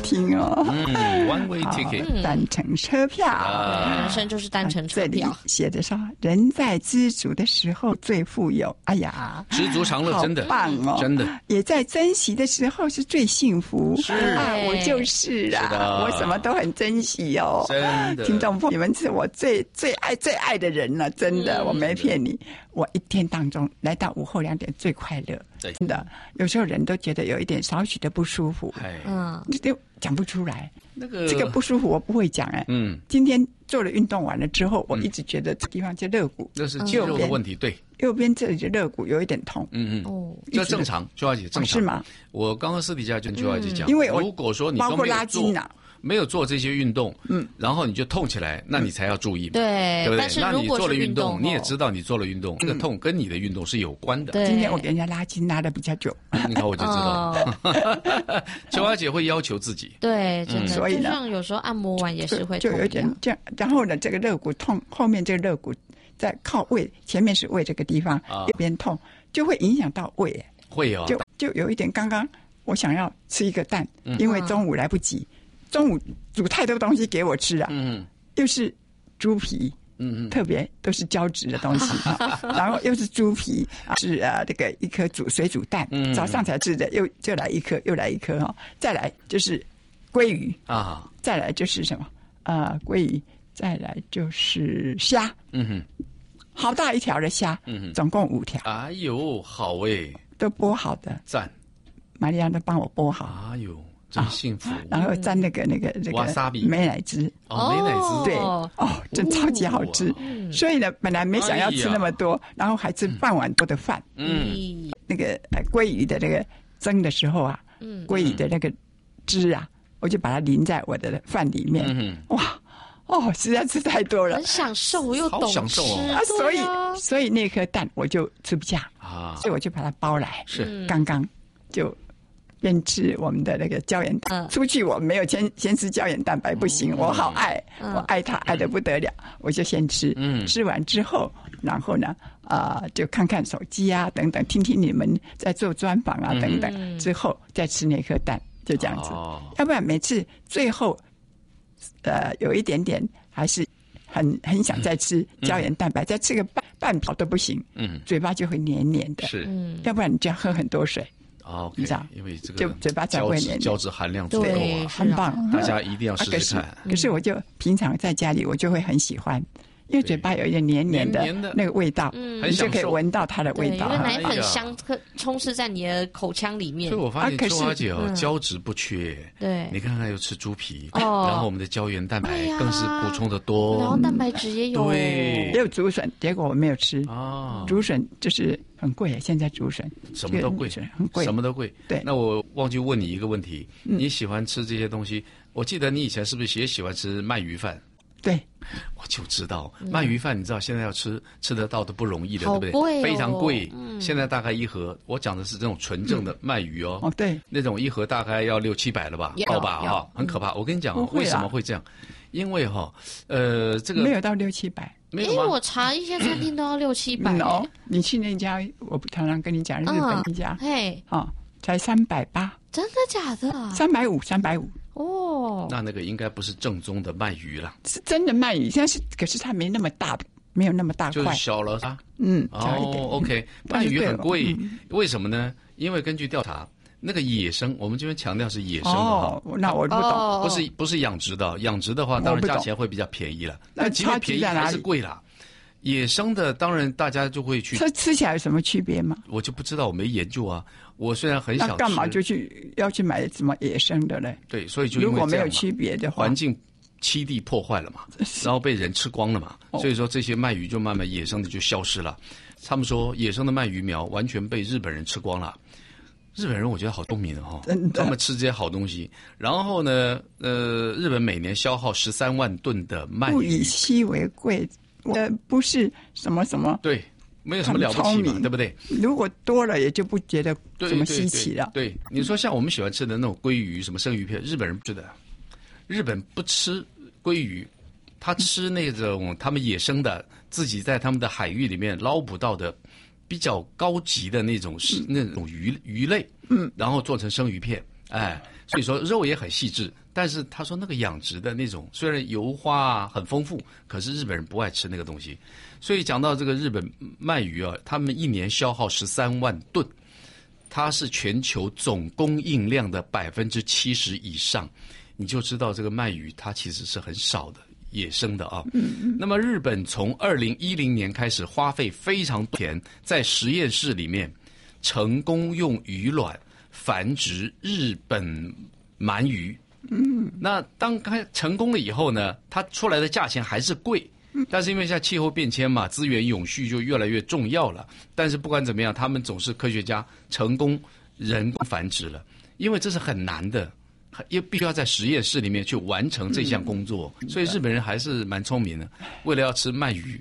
听哦。 嗯 ，one way ticket， 单程车票， 人生就是单程车票。 这里写着说，人在知足的时候最富有。哎呀， 知足常乐，真的棒哦， 真的。 也在珍惜的时候是最幸福。 是啊，我就是啊， 是的， 我什么都很珍惜哦。 真的， 听众朋友，你们是我最最爱最爱的人了，真的，嗯、我没骗你。我一天当中来到午后两点最快乐，真的。有时候人都觉得有一点少许的不舒服，嗯，你都讲不出来。那个这个不舒服我不会讲哎，嗯，今天做了运动完了之后，我一直觉得这地方就肋骨， 那是肌肉的问题，对， 右边这里的肋骨有一点痛， 嗯嗯，哦，这正常，秋华姐正常、哦、是吗？我刚刚私底下跟秋华姐讲， 因为我如果说你都没有做。没有做这些运动，嗯，然后你就痛起来，那你才要注意嘛， 对， 对不对？ 但是如果是那你做了运动， 运动你也知道你做了运动，这个痛跟你的运动是有关的。 对， 今天我给人家拉筋拉的比较久， 你看我就知道。秋华姐会要求自己， 对，真的， 所以呢， 就像有时候按摩完也是会就有点这样，然后呢，这个肋骨痛，后面这个肋骨在靠胃，前面是胃这个地方，右边痛，就会影响到胃， 会哦， 就就有一点。刚刚我想要吃一个蛋，因为中午来不及。中午煮太多东西给我吃啊，嗯，又是猪皮，嗯嗯，特别都是胶质的东西啊，然后又是猪皮，啊、是啊，这个一颗煮水煮蛋，嗯，早上才吃的，又就来一颗，又来一颗哈、哦，再来就是鲑鱼啊，再来就是什么啊、呃，鲑鱼，再来就是虾，嗯哼，好大一条的虾，嗯哼，总共五条， 哎呦，好诶， 都剥好的， 赞， 玛利亚都帮我剥好， 哎呦。真幸福、啊， 然后蘸那个那个这个美乃滋哦，美乃滋对哦，真超级好吃。哦、所以呢，本来没想要吃那么多，哎、然后还吃半碗多的饭。嗯，那个呃鲑鱼的那个蒸的时候啊，嗯，鲑鱼的那个汁啊，我就把它淋在我的饭里面。嗯、哇，哦，实在吃太多了， 很享受又懂吃， 享受哦、 啊，所以所以那颗蛋我就吃不下啊，所以我就把它包来， 是刚刚就。边吃我们的那个胶原蛋，嗯、出去我没有先先吃胶原蛋白不行，嗯、我好爱，嗯、我爱它爱得不得了，嗯、我就先吃，嗯、吃完之后，然后呢，啊、呃，就看看手机啊等等，听听你们在做专访啊等等，嗯、之后再吃那颗蛋，就这样子，哦、要不然每次最后，呃，有一点点还是很很想再吃胶原蛋白，嗯、再吃个半半瓢都不行，嗯，嘴巴就会黏黏的， 是， 要不然你就要喝很多水。 哦，你知道，因为这个就嘴巴才会黏， 胶质含量足够啊， 很棒， 大家一定要试试看。 可是我就平常在家里，我就会很喜欢，因为嘴巴有一点黏黏的那个味道，你就可以闻到它的味道， 因为奶粉香充斥在你的口腔里面。 所以我发现秋华姐哦，胶质不缺，对，你看看又吃猪皮，然后我们的胶原蛋白更是补充的多， 然后蛋白质也有， 对， 也有竹笋，结果我没有吃哦，竹笋就是很贵，现在竹笋什么都贵， 很贵， 什么都贵。 对， 那我忘记问你一个问题，你喜欢吃这些东西？我记得你以前是不是也喜欢吃鳗鱼饭？ 对， 我就知道鳗鱼饭，你知道现在要吃吃得到的不容易的，对不对？ 贵哦， 非常贵。嗯，现在大概一盒，我讲的是这种纯正的鳗鱼哦。 哦，对， 那种一盒大概要六七百了吧？好吧哈，很可怕。我跟你讲啊，为什么会这样？因为哈，呃，这个没有到六七百。 因为我查一些餐厅都要六七百。 哦，你去那家，我常常跟你讲日本一家，嘿，哦，才三百八。 真的假的？ 三百五，三百五。 哦， 那那个应该不是正宗的鳗鱼了， 是真的鳗鱼。现在是，可是它没那么大，没有那么大块， 就是小了啊。 嗯， 哦 ，OK， 鳗鱼很贵，为什么呢？因为根据调查，那个野生，我们这边强调是野生的哈。 哦，那我不懂， 不是不是养殖的，养殖的话当然价钱会比较便宜了，但即便便宜还是贵啦。野生的当然大家就会去， 它吃起来有什么区别吗？ 我就不知道，我没研究啊。我虽然很想吃， 那干嘛就去要去买什么野生的嘞？ 对，所以就如果没有区别的话， 环境栖地破坏了嘛，然后被人吃光了嘛，哦、所以说这些鳗鱼就慢慢野生的就消失了。他们说野生的鳗鱼苗完全被日本人吃光了。日本人我觉得好聪明哈、哦，他们吃这些好东西，然后呢，呃，日本每年消耗十三万吨的鳗鱼， 物以稀为贵。呃，不是什么什么， 对，没有什么了不起嘛，对不对？ 如果多了，也就不觉得什么稀奇了。 对，对，对，你说像我们喜欢吃的那种鲑鱼，什么生鱼片，日本人不吃的，日本不吃鲑鱼，他吃那种他们野生的，自己在他们的海域里面捞捕到的比较高级的那种是、嗯、那种鱼鱼类，嗯，然后做成生鱼片，哎。 所以说肉也很细致。但是他说那个养殖的那种，虽然油花啊很丰富，可是日本人不爱吃那个东西。所以讲到这个日本鳗鱼啊，他们一年消耗十三万吨，它是全球总供应量的百分之七十以上，你就知道这个鳗鱼它其实是很少的。野生的啊，嗯，那么日本从二零一零年开始花费非常多钱，在实验室里面成功用鱼卵繁殖日本鳗鱼。嗯，那当开成功了以后呢，它出来的价钱还是贵，但是因为现在气候变迁嘛，资源永续就越来越重要了。但是不管怎么样，他们总是科学家成功人工繁殖了，因为这是很难的。也必须要在实验室里面去完成这项工作，嗯、所以日本人还是蛮聪明的，为了要吃鳗鱼，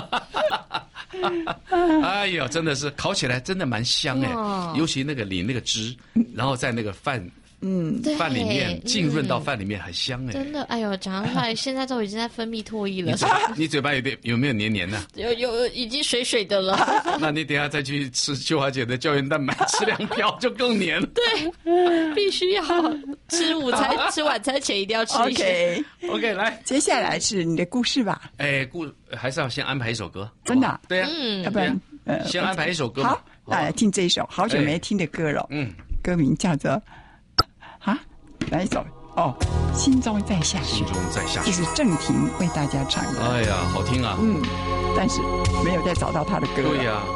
哎呀，真的是烤起来真的蛮香哎，哦、尤其那个淋那个汁，然后在那个饭。嗯，饭里面浸润到饭里面很香哎、欸， 真的，哎呦，讲出来现在都已经在分泌唾液了。 你, 你嘴巴有点有没有黏黏的、啊？ 有有，已经水水的了。 那你等一下再去吃秋华姐的胶原蛋白，吃两瓢就更黏了。 对，必须要吃午餐、吃晚餐前一定要吃一些。 OK OK， 来， 接下来是你的故事吧？ 哎，故还是要先安排一首歌， 真的、啊？ 对呀、啊， 嗯， 要不然呃，先安排一首歌。 好，那来听这一首好久没听的歌了。嗯，歌名叫做啊。哪一首？哦，心中在下雪， 心中在下雪， 这是郑婷为大家唱的。 哎呀，好听啊！ 嗯，但是没有再找到她的歌了。 对呀、啊。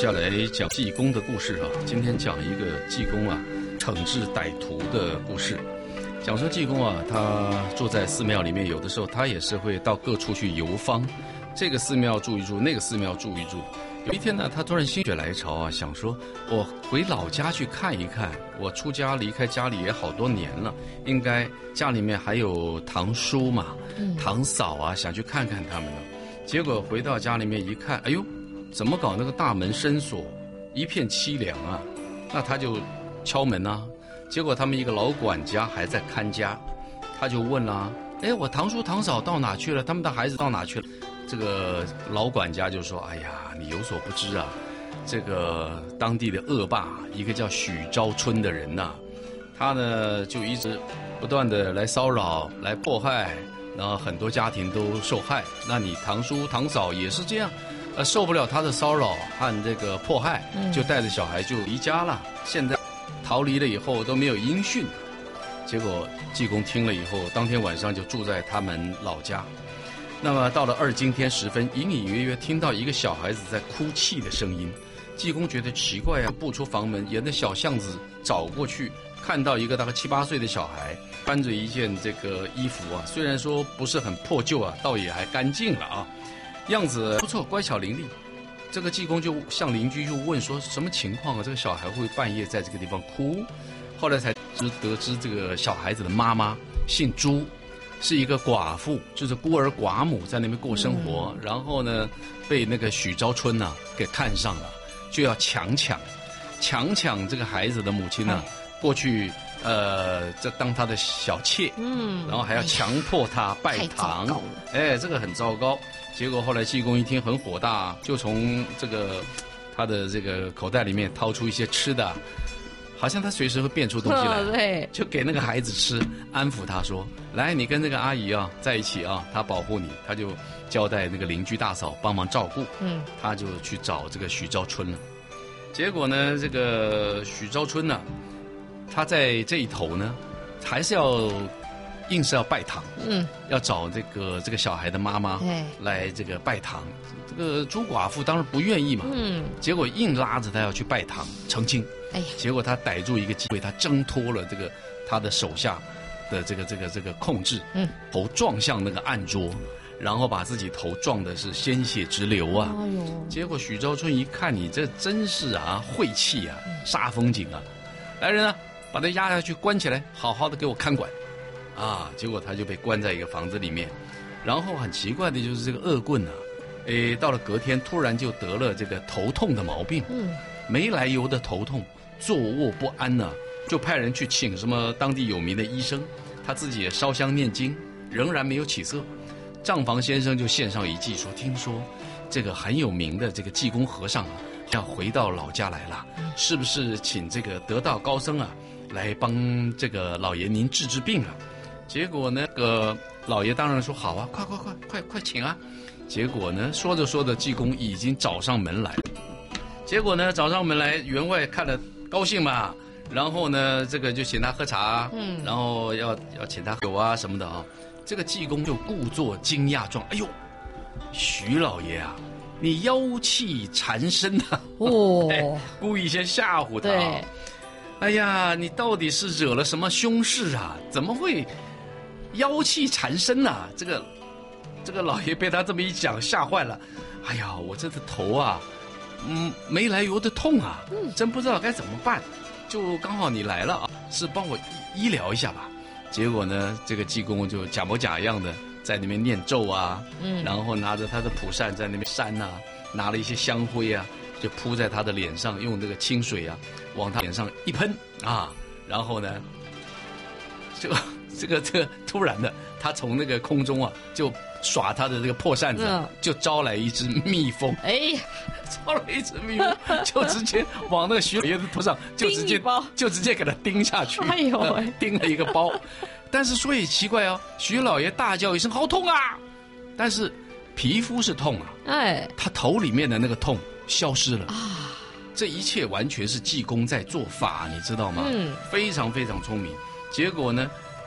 下来讲济公的故事啊。今天讲一个济公啊惩治歹徒的故事。讲说济公啊，他住在寺庙里面，有的时候他也是会到各处去游方，这个寺庙住一住，那个寺庙住一住。有一天呢，他突然心血来潮啊，想说我回老家去看一看。我出家离开家里也好多年了，应该家里面还有堂叔嘛、嗯、堂嫂啊，想去看看他们呢。结果回到家里面一看，哎呦，怎么搞？那个大门深锁，一片凄凉啊。那他就敲门啊，结果他们一个老管家还在看家，他就问啦：“哎，我堂叔堂嫂到哪去了？他们的孩子到哪去了？”这个老管家就说：“哎呀，你有所不知啊，这个当地的恶霸，一个叫许昭春的人呐、啊，他呢就一直不断的来骚扰、来迫害，然后很多家庭都受害。那你堂叔堂嫂也是这样，呃，受不了他的骚扰和这个迫害，就带着小孩就离家了。现在逃离了以后都没有音讯。结果济公听了以后，当天晚上就住在他们老家。”那么到了二更天时分，隐隐约约听到一个小孩子在哭泣的声音。济公觉得奇怪啊，步出房门，沿着小巷子找过去，看到一个大概七八岁的小孩，穿着一件这个衣服啊，虽然说不是很破旧啊，倒也还干净了啊，样子不错，乖巧伶俐。这个济公就向邻居就问说，什么情况啊？这个小孩会半夜在这个地方哭？后来才得知这个小孩子的妈妈姓朱。是一个寡妇，就是孤儿寡母，在那边过生活、嗯、然后呢被那个许昭春呢、啊、给看上了，就要强抢强抢这个孩子的母亲呢、哎、过去呃这当他的小妾，嗯，然后还要强迫他拜堂，哎，这个很糟糕。结果后来济公一听很火大，就从这个他的这个口袋里面掏出一些吃的，好像他随时会变出东西来，对，就给那个孩子吃，安抚他说：“来，你跟这个阿姨啊在一起啊，她保护你。”他就交代那个邻居大嫂帮忙照顾。嗯，他就去找这个许昭春了。结果呢，这个许昭春呢、啊，他在这一头呢，还是要硬是要拜堂。嗯，要找这个这个小孩的妈妈来这个拜堂。这个朱寡妇当然不愿意嘛。嗯，结果硬拉着他要去拜堂成亲。哎呀！结果他逮住一个机会，他挣脱了这个他的手下的这个这个这个控制，嗯，头撞向那个案桌，然后把自己头撞的是鲜血直流啊！哎呦！结果许昭春一看，你这真是啊晦气啊，煞风景啊！来人啊，把他押下去关起来，好好的给我看管啊！结果他就被关在一个房子里面，然后很奇怪的就是这个恶棍啊，诶，到了隔天突然就得了这个头痛的毛病，嗯，没来由的头痛。坐卧不安呢、啊，就派人去请什么当地有名的医生，他自己也烧香念经，仍然没有起色。账房先生就献上一计，说：“听说这个很有名的这个济公和尚啊，要回到老家来了，是不是请这个得道高僧啊来帮这个老爷您治治病啊？”结果呢，那个老爷当然说：“好啊，快快快快快请啊！”结果呢，说着说着，济公已经找上门来。结果呢，找上门来，员外看了。高兴嘛，然后呢，这个就请他喝茶，嗯，然后要要请他酒啊什么的啊。这个济公就故作惊讶状，哎呦，徐老爷啊，你妖气缠身呐、啊！哦、哎，故意先吓唬他。对，哎呀，你到底是惹了什么凶事啊？怎么会妖气缠身呐、啊？这个这个老爷被他这么一讲，吓坏了。哎呀，我这个头啊！嗯，没来由的痛啊，嗯，真不知道该怎么办，就刚好你来了啊，是帮我医疗一下吧。结果呢，这个济公就假模假样的在那边念咒啊，嗯，然后拿着他的蒲扇在那边扇啊，拿了一些香灰啊，就扑在他的脸上，用这个清水啊往他脸上一喷啊，然后呢，就这个这个突然的，他从那个空中啊就耍他的这个破扇子、啊嗯，就招来一只蜜蜂。哎呀，招来一只蜜蜂，就直接往那个徐老爷的头上就直接就直接给他叮下去。哎呦、呃，叮了一个包。但是说也奇怪哦，徐老爷大叫一声：“好痛啊！”但是皮肤是痛啊，哎，他头里面的那个痛消失了啊。这一切完全是济公在做法，你知道吗？嗯，非常非常聪明。结果呢，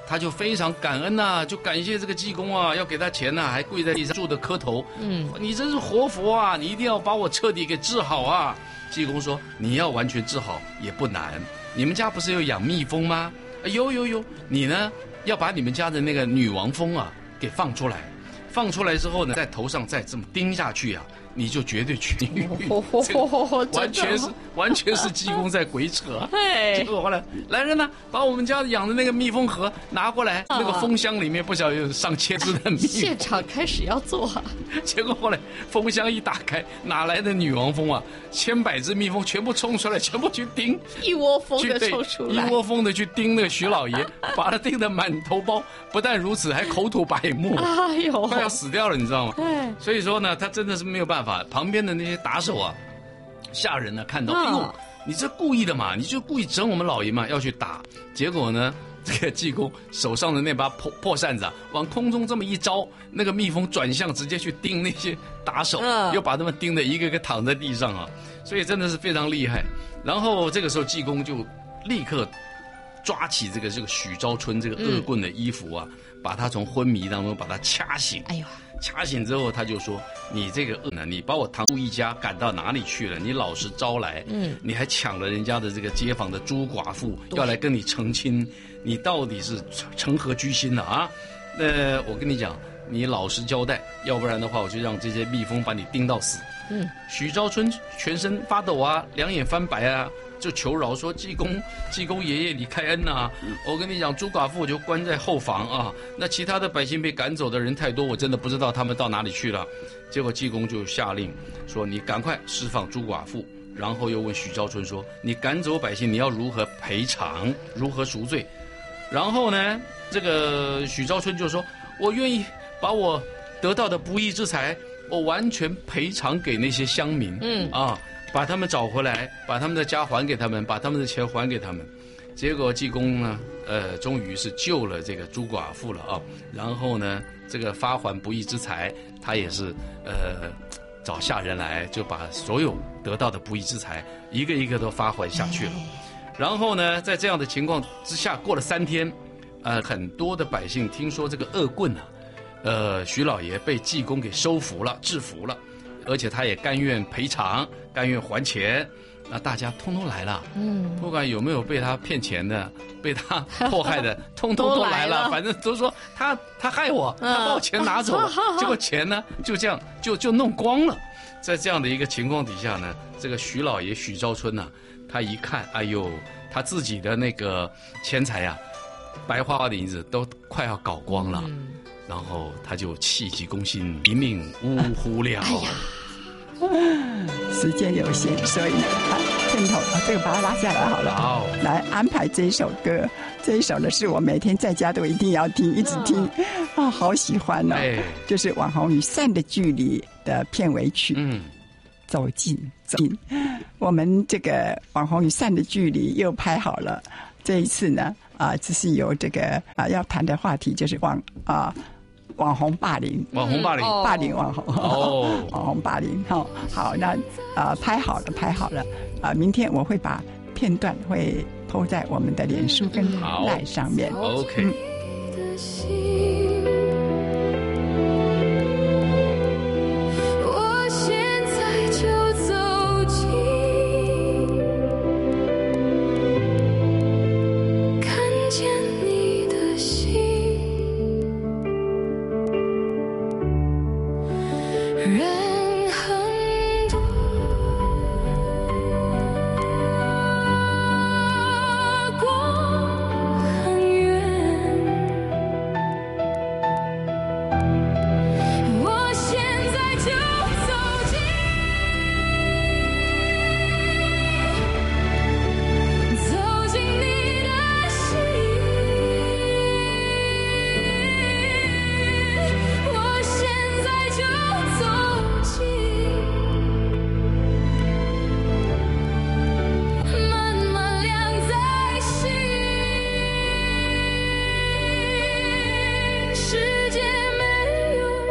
他就非常感恩呐、啊，就感谢这个济公啊，要给他钱呐、啊，还跪在地上住的磕头。嗯，你真是活佛啊，你一定要把我彻底给治好啊！济公说，你要完全治好也不难，你们家不是有养蜜蜂吗？有有有，你呢要把你们家的那个女王蜂啊给放出来，放出来之后呢，在头上再这么钉下去啊。你就绝对痊愈，完全是完全是济公在鬼扯。结果后来来人呢，把我们家养的那个蜜蜂盒拿过来，那个蜂箱里面不晓得有上千只的蜜蜂。 现场开始要做、啊， 结果后来蜂箱一打开，哪来的女王蜂啊？千百只蜜蜂全部冲出来，全部去叮， 一窝蜂的冲出来， 一窝蜂的去叮那个徐老爷，把他叮得满头包。不但如此，还口吐白沫，哎呦，快要死掉了，你知道吗？所以说呢，他真的是没有办法。旁边的那些打手啊，下人呢看到，哎呦，你这故意的嘛，你就故意整我们老爷嘛，要去打。结果呢，这个济公手上的那把破破扇子啊，往空中这么一招，那个蜜蜂转向，直接去叮那些打手，嗯、又把他们叮得一个个躺在地上啊。所以真的是非常厉害。然后这个时候济公就立刻抓起这个这个许昭春这个恶棍的衣服啊，嗯、把他从昏迷当中把他掐醒。哎呦！掐醒之后，他就说：“你这个恶呢，你把我堂叔一家赶到哪里去了？你老实招来，嗯，你还抢了人家的这个街坊的朱寡妇，要来跟你成亲，你到底是成何居心呢啊？那我跟你讲，你老实交代，要不然的话，我就让这些蜜蜂把你叮到死。”嗯，许昭春全身发抖啊，两眼翻白啊。就求饶说：“济公，济公爷爷，你开恩呐、啊！我跟你讲，朱寡妇就关在后房啊。那其他的百姓被赶走的人太多，我真的不知道他们到哪里去了。”结果济公就下令说：“你赶快释放朱寡妇。”然后又问许昭春说：“你赶走百姓，你要如何赔偿？如何赎罪？”然后呢，这个许昭春就说：“我愿意把我得到的不义之财，我完全赔偿给那些乡民。”嗯啊。把他们找回来，把他们的家还给他们，把他们的钱还给他们。结果济公呢，呃，终于是救了这个朱寡妇了啊。然后呢，这个发还不义之财，他也是呃找下人来，就把所有得到的不义之财一个一个都发还下去了。然后呢，在这样的情况之下，过了三天，呃，很多的百姓听说这个恶棍啊，呃，徐老爷被济公给收服了，制服了。而且他也甘愿赔偿，甘愿还钱，那大家通通来了。嗯，不管有没有被他骗钱的，被他迫害的，通通都来了。反正都说他他害我，他把我钱拿走了，嗯、结果钱呢就这样就就弄光了。在这样的一个情况底下呢，这个徐老爷许昭春呢、啊，他一看，哎呦，他自己的那个钱财呀、啊，白花花的银子都快要搞光了。嗯，然后他就气急攻心，一命呜呼了。哎呀， 时间有限，所以呢，片头啊，这个把它拉下来好了。好，来安排这一首歌，这一首呢是我每天在家都一定要听，一直听啊，好喜欢哦。哎、就是网红与善的距离的片尾曲。嗯，走近走近，我们这个网红与善的距离又拍好了。这一次呢，啊，这是由这个啊要谈的话题就是网啊。网红霸凌， 网红霸凌， 嗯、霸凌网红，哦，网红霸凌，好、哦，好，那啊、呃、拍好了，拍好了，啊、呃，明天我会把片段会po在我们的脸书跟赖上面。 OK。嗯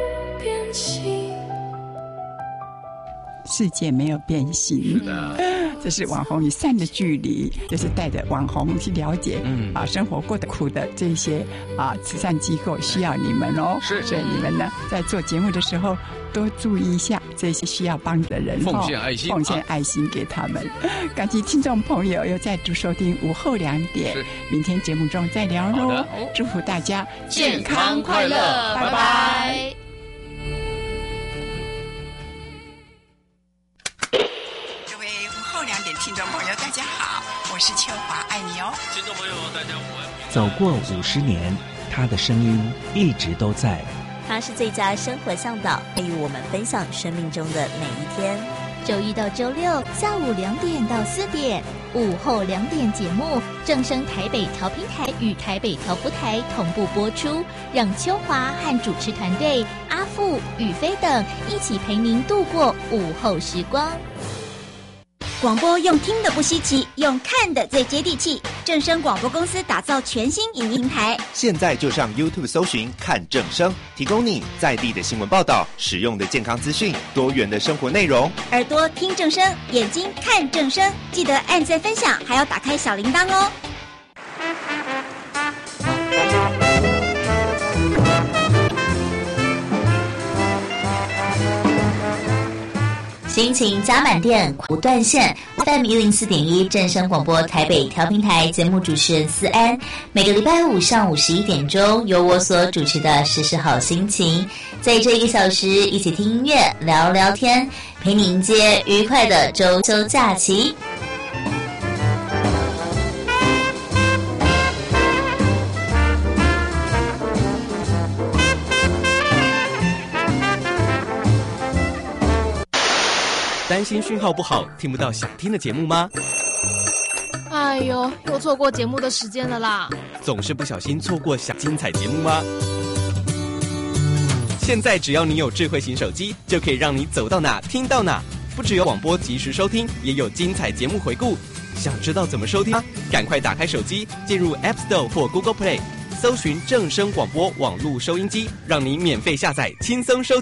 世界没有变形， 这是网红与善的距离，就是带着网红去了解，嗯啊，生活过得苦的这些啊慈善机构需要你们哦。 是， 所以你们呢，在做节目的时候多注意一下这些需要帮的人， 奉献爱心， 奉献爱心给他们。感谢听众朋友又再度收听午后两点，明天节目中再聊喽。祝福大家健康快乐，拜拜。 各位午后两点听众朋友，大家好，我是秋华，爱你哦。 听众朋友，大家午安。 走过五十年，他的声音一直都在。 他是最佳生活向导，与我们分享生命中的每一天。 周一到周六下午两点到四点，午后两点节目正声台北调频台与台北调福台同步播出，让秋华和主持团队阿富、宇飞等一起陪您度过午后时光。 广播用听的不稀奇，用看的最接地气。正声广播公司打造全新影音台， 现在就上 YouTube 搜寻看正声，提供你在地的新闻报道、实用的健康资讯、多元的生活内容。 耳朵听正声，眼睛看正声，记得按赞分享，还要打开小铃铛哦。 心情加满电不断线 F M 一零四点一正声广播台北调频台节目主持人思安，每个礼拜五上午十一点钟由我所主持的时时好心情，在这一个小时一起听音乐聊聊天，陪你迎接愉快的周休假期。 担心讯号不好，听不到想听的节目吗？ 哎呦，又错过节目的时间了啦！ 总是不小心错过想精彩节目吗？现在只要你有智慧型手机，就可以让你走到哪听到哪。不只有广播及时收听，也有精彩节目回顾。想知道怎么收听吗？赶快打开手机，进入 App Store 或 Google Play， 搜寻正声广播网络收音机，让你免费下载，轻松收听。